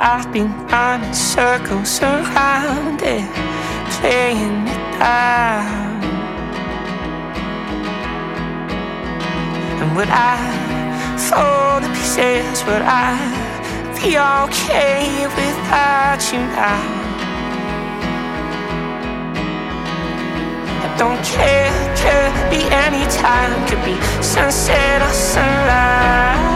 I've been running circles around it, playing it down. And would I fall to pieces? Would I be okay without you now? I don't care, could be any time, could be sunset or sunrise.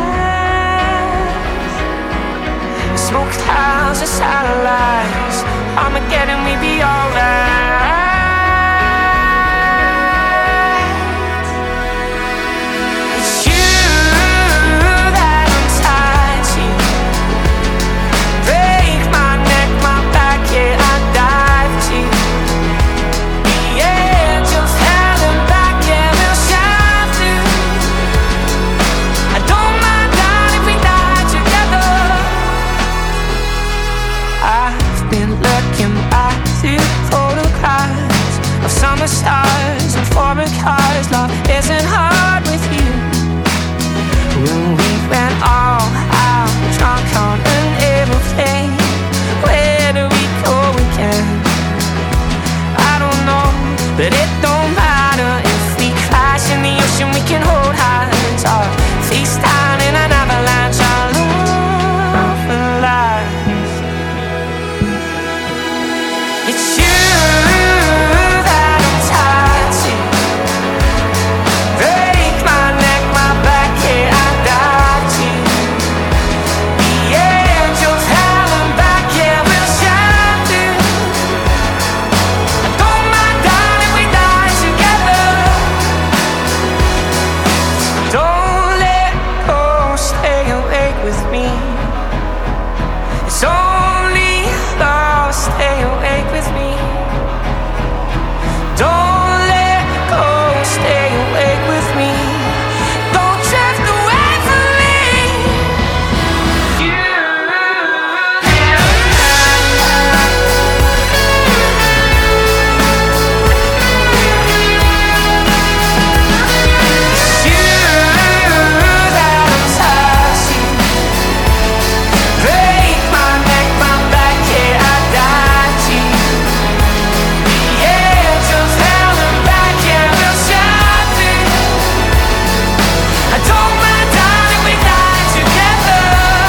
Smoke clouds and satellites, Armageddon, we be alright. It's you that I'm tied to. Break my neck, my back, yeah, I dive to. The edge of hell and back, yeah, we'll shine through. I don't mind dying if we die together. I've been looking back through photographs of summer stars and foreign cars. Love isn't hard with you. When we went all out, drunk on an aeroplane, where do we go again? I don't know, but it don't matter. If we crash in the ocean, we can hold hands, or face down in an avalanche. Our love will last. It's you that I'm tied to. Break my neck, my back, yeah, I dive to. The edge of hell and back, yeah, we'll shine through. I don't mind dying if we die together. Don't let go, stay awake with me. It's only love, stay awake with me. Don't let go, stay awake with me. Don't drift away from me. You that I'm tied to. Break my neck, my back, yeah, I dive to. The edge of hell and back, yeah, we'll shine through. I don't mind dying if we die together.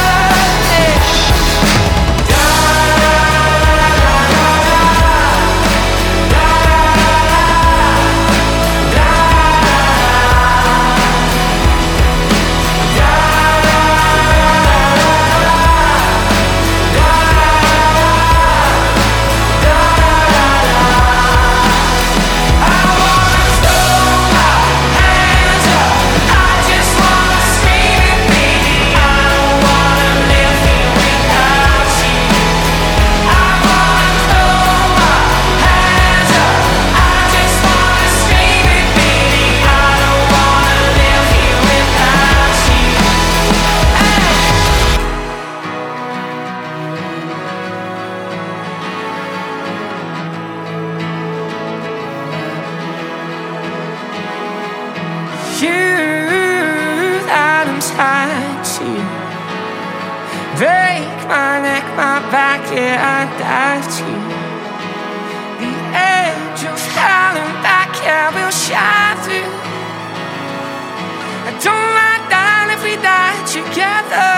You that I'm tied to. Break my neck, my back, yeah, I dive to. The edge of hell and back, yeah, we'll shine through. I don't mind dying if we die together.